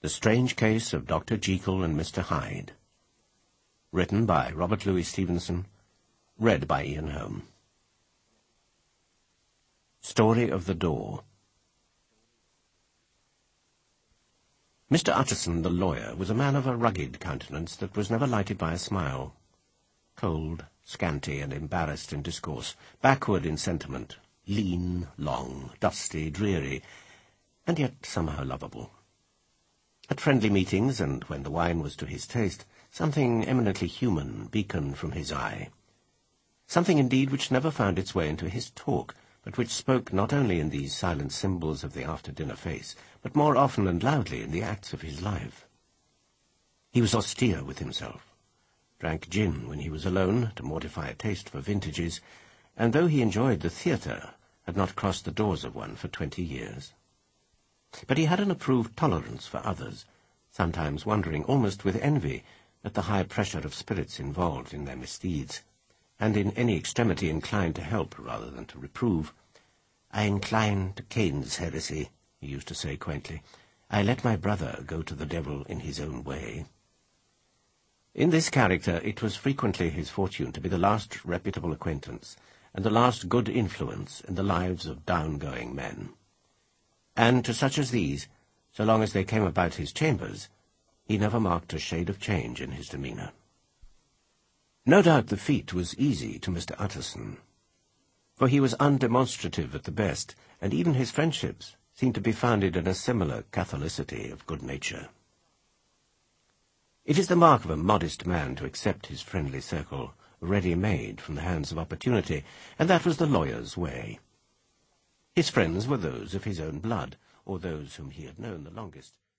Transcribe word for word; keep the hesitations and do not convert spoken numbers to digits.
The Strange Case of Doctor Jekyll and Mister Hyde. Written by Robert Louis Stevenson. Read by Ian Home. Story of the Door. Mister Utterson, the lawyer, was a man of a rugged countenance that was never lighted by a smile. Cold, scanty, and embarrassed in discourse, backward in sentiment, lean, long, dusty, dreary, and yet somehow lovable. At friendly meetings, and when the wine was to his taste, something eminently human beaconed from his eye. Something, indeed, which never found its way into his talk, but which spoke not only in these silent symbols of the after-dinner face, but more often and loudly in the acts of his life. He was austere with himself, drank gin when he was alone, to mortify a taste for vintages, and though he enjoyed the theatre, had not crossed the doors of one for twenty years. But he had an approved tolerance for others, sometimes wondering almost with envy at the high pressure of spirits involved in their misdeeds, and in any extremity inclined to help rather than to reprove. "I incline to Cain's heresy," he used to say quaintly. "I let my brother go to the devil in his own way." In this character it was frequently his fortune to be the last reputable acquaintance, and the last good influence in the lives of down-going men. And to such as these, so long as they came about his chambers, he never marked a shade of change in his demeanour. No doubt the feat was easy to Mister Utterson, for he was undemonstrative at the best, and even his friendships seemed to be founded in a similar catholicity of good nature. It is the mark of a modest man to accept his friendly circle ready-made from the hands of opportunity, and that was the lawyer's way. His friends were those of his own blood, or those whom he had known the longest.